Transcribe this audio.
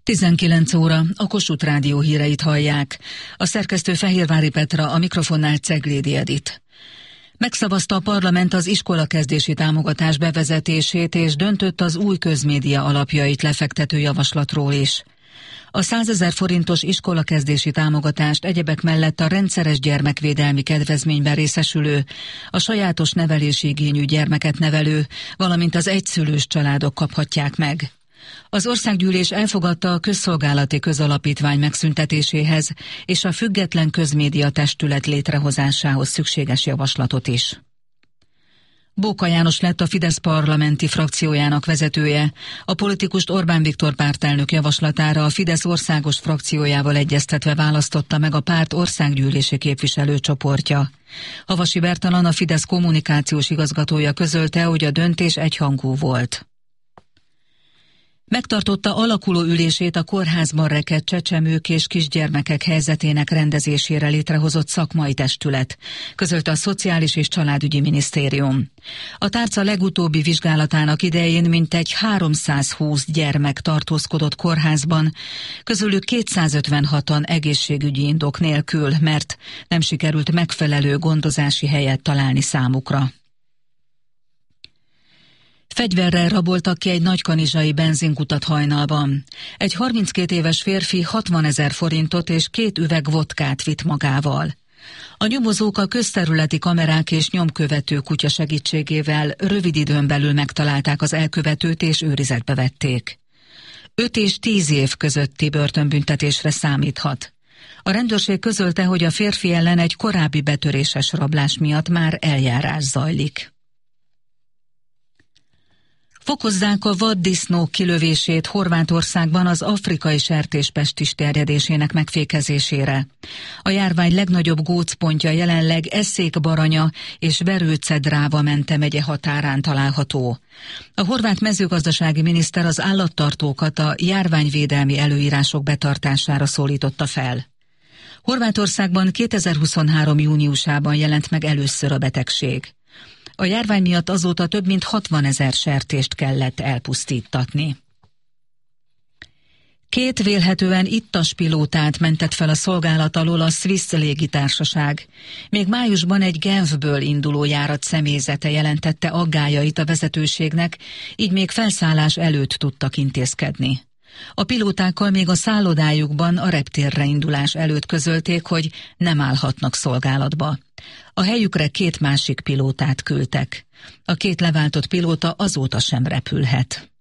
19 óra, a Kossuth Rádió híreit hallják. A szerkesztő Fehérvári Petra, a mikrofonnál Ceglédi Edit. Megszavazta a parlament az iskolakezdési támogatás bevezetését, és döntött az új közmédia alapjait lefektető javaslatról is. A 100 000 forintos iskolakezdési támogatást egyebek mellett a rendszeres gyermekvédelmi kedvezményben részesülő, a sajátos nevelési igényű gyermeket nevelő, valamint az egyszülős családok kaphatják meg. Az országgyűlés elfogadta a közszolgálati közalapítvány megszüntetéséhez és a független közmédia testület létrehozásához szükséges javaslatot is. Bóka János lett a Fidesz parlamenti frakciójának vezetője. A politikust Orbán Viktor pártelnök javaslatára a Fidesz országos frakciójával egyeztetve választotta meg a párt országgyűlési képviselőcsoportja. Havasi Bertalan, a Fidesz kommunikációs igazgatója közölte, hogy a döntés egyhangú volt. Megtartotta alakuló ülését a kórházban rekedt csecsemők és kisgyermekek helyzetének rendezésére létrehozott szakmai testület, közölte a Szociális és Családügyi Minisztérium. A tárca legutóbbi vizsgálatának idején mintegy 320 gyermek tartózkodott kórházban, közülük 256-an egészségügyi indok nélkül, mert nem sikerült megfelelő gondozási helyet találni számukra. Fegyverrel raboltak ki egy nagykanizsai benzinkutat hajnalban. Egy 32 éves férfi 60 000 forintot és 2 üveg vodkát vitt magával. A nyomozók a közterületi kamerák és nyomkövető kutya segítségével rövid időn belül megtalálták az elkövetőt és őrizetbe vették. 5 és 10 év közötti börtönbüntetésre számíthat. A rendőrség közölte, hogy a férfi ellen egy korábbi betöréses rablás miatt már eljárás zajlik. Fokozzák a vaddisznók kilövését Horvátországban az afrikai sertéspestis terjedésének megfékezésére. A járvány legnagyobb gócpontja jelenleg Eszék-Baranya és Verőce-Dráva Mente megye határán található. A horvát mezőgazdasági miniszter az állattartókat a járványvédelmi előírások betartására szólította fel. Horvátországban 2023. júniusában jelent meg először a betegség. A járvány miatt azóta több mint 60 000 sertést kellett elpusztítatni. 2 vélhetően ittas pilótát mentett fel a szolgálat alól a Swiss légitársaság. Még májusban egy Genfből induló járat személyzete jelentette aggályait a vezetőségnek, így még felszállás előtt tudtak intézkedni. A pilótákkal még a szállodájukban a reptérre indulás előtt közölték, hogy nem állhatnak szolgálatba. A helyükre 2 másik pilótát küldtek. A 2 leváltott pilóta azóta sem repülhet.